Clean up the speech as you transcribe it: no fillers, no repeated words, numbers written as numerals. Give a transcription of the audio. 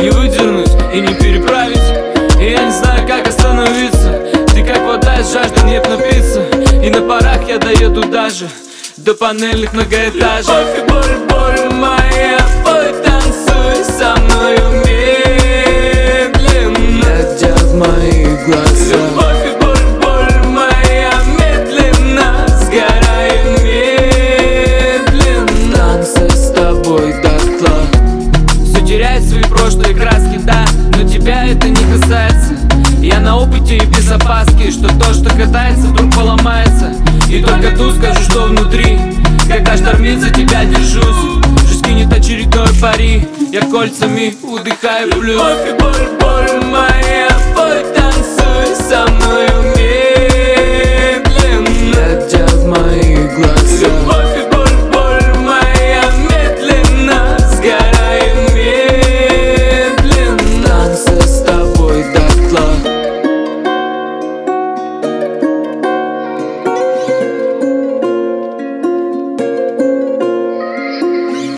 не выдернуть и не переправить. И я не знаю, как остановиться. Ты как вода из жажды, нет напиться. И на парах я доеду даже до панельных многоэтажек. Любовь и боль, боль моя, пой, танцуй со мною медленно, глядя в мои глаза. Любовь и боль, боль моя, медленно, сгораю медленно. Танцы с тобой дотла. Все теряет свои прошлые краски, да, но тебя это не касается. Я на опыте и без опаски, что то, что катается, вдруг поломается. И только тут скажу, что внутри, когда штормит, за тебя держусь. Жизнь кинет очередной пари, я кольцами удыхаю в плюс. Любовь и боль, боль моя, пой, танцуй со мною медленно, Глядя в мои глаза. Любовь